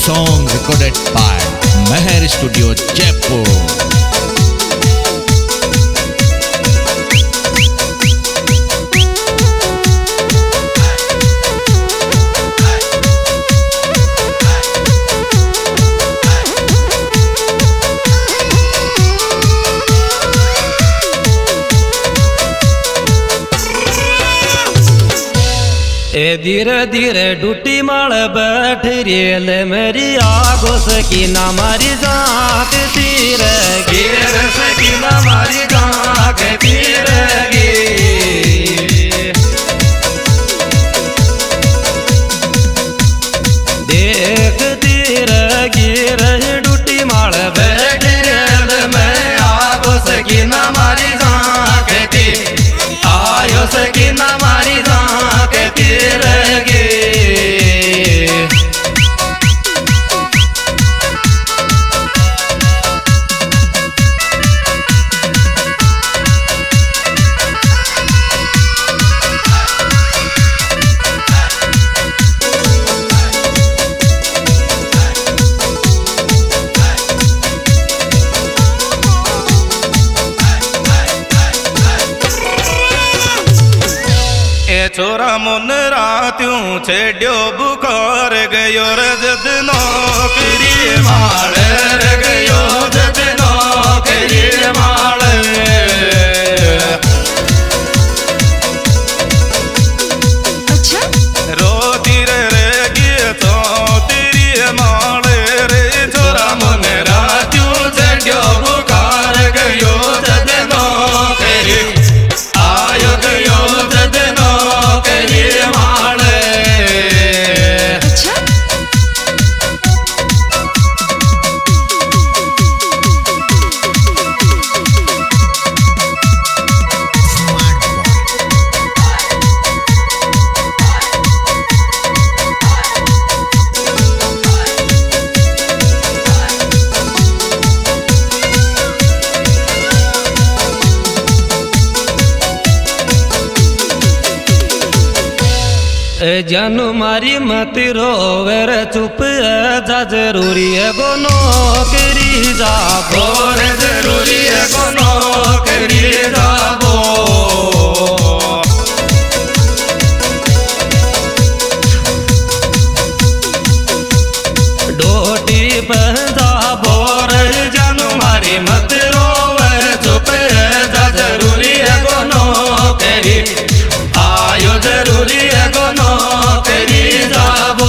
Song recorded by Meher Studio, Jaipur. ए धीरे धीरे duty माल बैठ रेल मेरी आगो सकीना मारी जाक तीरे गिर सकीना मारी जाक तीरे देख तीरे गिर डूटी माल बैठ रेल में आगो सकीना मारी जाक ती आयो सकीना मारी जाक तीरे गे छोरा मुन रात्यूं छेड्यो बुखार गयो जद नौकरी माल गयो जद नौकरी माल अच्छा रोती रे गिए तो तेरी माल रे छोरा मुन रात्यूं छेड्यो बुखार गयो जद नौकरी आयो गयो जद जानू मारी मत रोवर चुप है जा जरूरी है गो नौकरी जा बोर जरूरी है गो नौकरी जा बो डोटी पर जा बोर जानू मारी मत रोवर चुप है जा जरूरी है गो नौकरी आयो जरूरी है गो नौकरी जाबो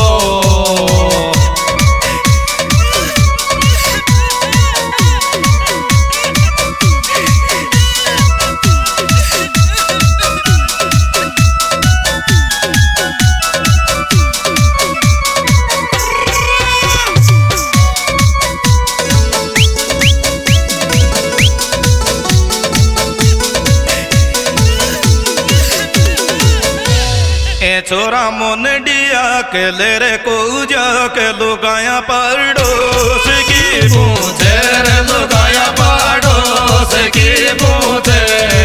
छोरा मोन डिया के ले रे को जा के लुगाया पड़ोस की पूछे रे लुगाया पड़ोस की पूछे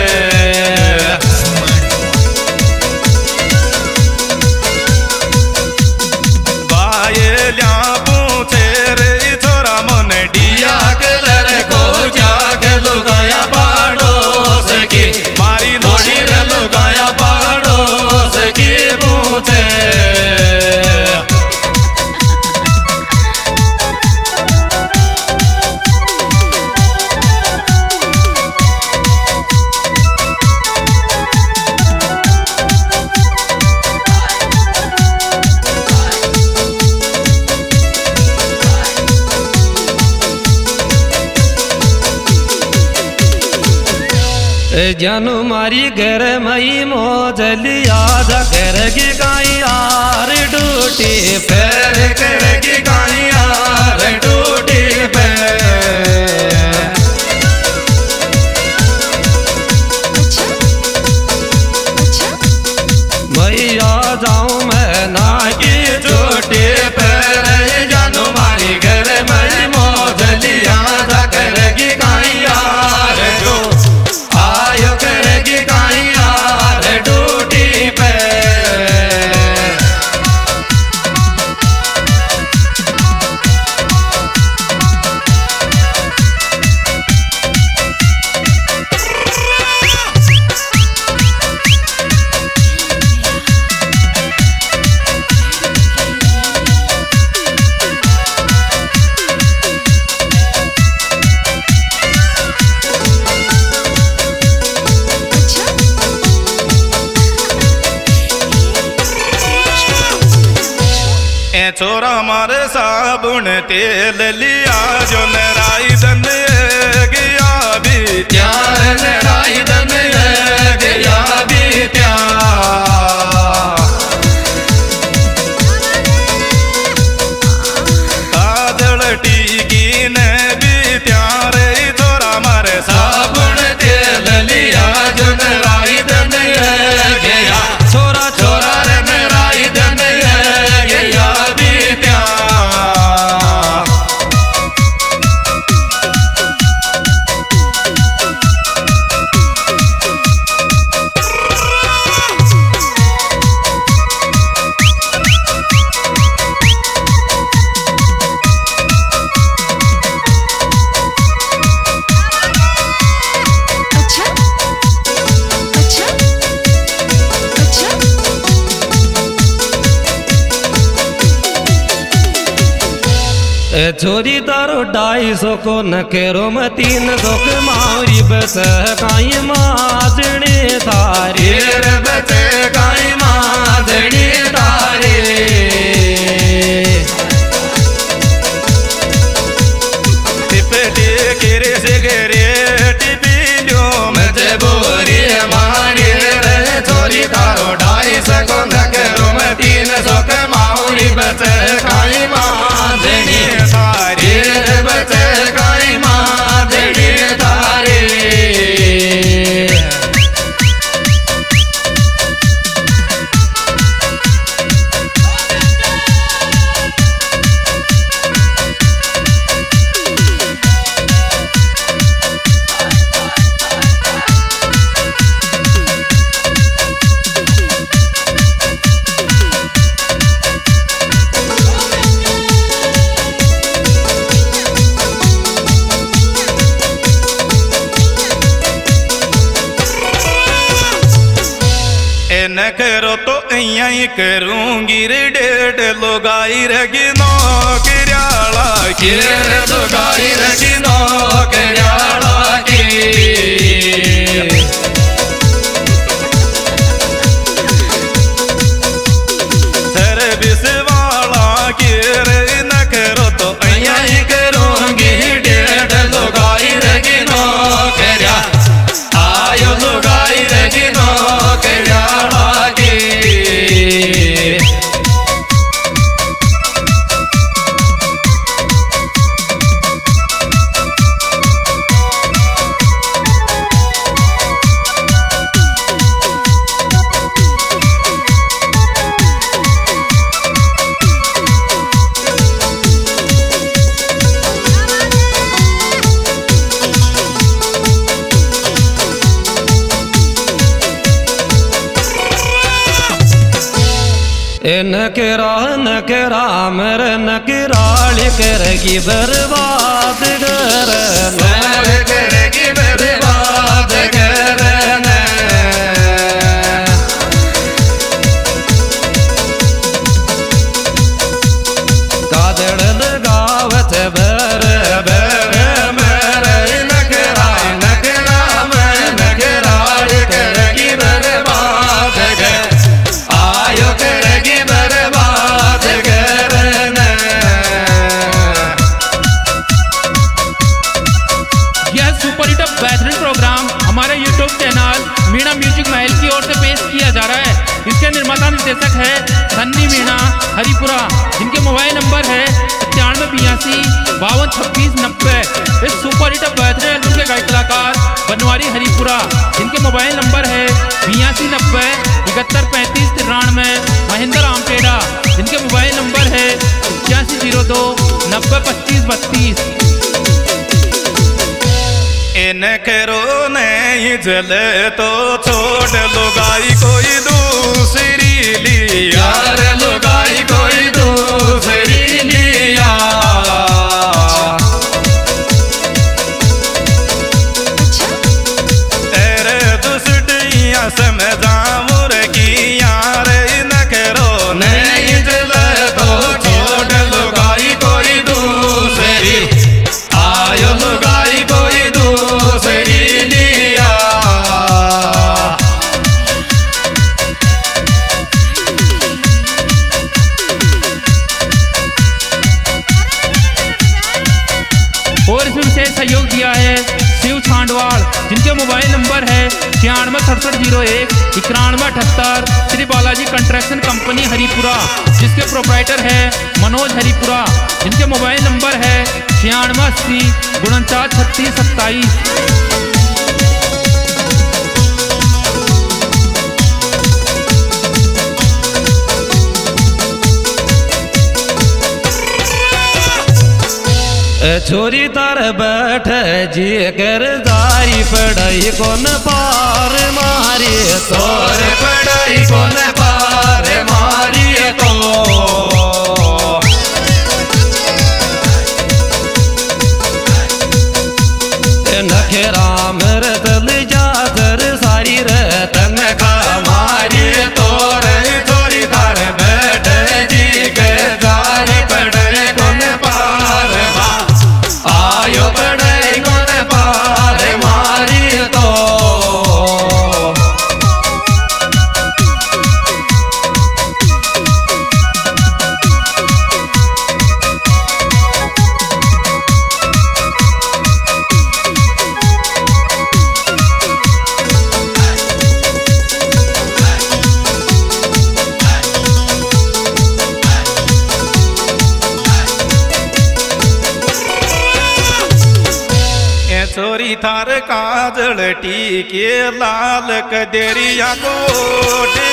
बाये लिया पूछे रे छोरा मोन डिया के ले रे को जा के लुगाया पड़ोस की मारी लोड़ी रे लुगाया पड़ोस की जानू मारी घर मई मोजलिया जा कर की गाई यार डूटी पैर कर की गाई यार डूटी मैया जाऊं मैं ना की चोटी पैर जानू मारी घर मई मोजलिया जा कर की गाई यार जो आयो करेगी गाई यार डूटी पे ए छोरा मारे साबुन तेल लिया जो नराई दन गया भी त्यार नराई दन गया भी त्यार काजल टीकी ने भी त्यार छोरा मारे साबुन तेल लिया जो नराई दन गया छोरा छोरा रे नराई दन गया भी त्यार अच्छा अच्छा अच्छा छोरी तारो 250 को न केरो मैं 300 के मारी बस काई माजने थारी रे बचे गाई मादनी तारे टिपटी किरे सिगरेट पीलियो मजे बोरी मारी रे छोरी तारो 250 को न करो मैं 300 के मारी बचे गाई मादनी तारे रे बचे गाई मादनी तारे न करो तो अइया ही करूंगी रे डेढ़ लोगाई रगी नौकरियाला की रे दुगाई रखी नौकरियाला की सर्विस वाला की रे न करो तो अइया यही करूंगी 1.5 लुगाई रगी नौकरिया आयो लुगाई रगी नौकरिया लागी नकरा मर नकराल करेगी बर्बाद कर नर करेगी बर्बाद करना कादड़ लगावत बर बर मर नकरा नकरा मैं नकराल करेगी बर्बाद कर आयो करेगी बर्बाद करना यह सुपर हिट बेहतरीन प्रोग्राम हमारे YouTube channel Meena music Mahal की ओर से पेश किया जा रहा है। इसके निर्माता निर्देशक है सन्नी मीणा हरिपुरा, जिनके मोबाइल नंबर है 9582 52 26 90। इस सुपर हिट बेहतरीन एल्बम के गायक कलाकार बनवारी हरिपुरा, जिनके मोबाइल नंबर है 82 90 71 35 93। महेंद्र आमटेड़ा, जिनके मोबाइल नंबर है 8102 90 25 32। इन करो नहीं जले तो छोड़ लुगाई कोई दूसरी लिया यार लुगाई कोई दूसरी लिया अच्छा तेरे दुष्टियां समझा मुर्गी यार न करो नहीं जले तो छोड़ लुगाई कोई दूसरी आयो लुगाई कोई दूसरी लिया 966701 9178। श्री बालाजी कंस्ट्रक्शन कंपनी हरिपुरा, जिसके प्रोप्राइटर है मनोज हरिपुरा, जिनके मोबाइल नंबर है 9680 493627। छोरी तार बैठ जी कर जारी पढ़ाई कौन पार मारी तोर पढ़ाई कौन पार मारी तो नखेरा मेरे तल जाकर सारी रतन का मारी तोर छोरी तार बैठ जी के जारी पढ़ाई कौन पार आयो पढ़ाई कौन पार मारी तो छोरी थार काजल टीके लाल कदेरिया को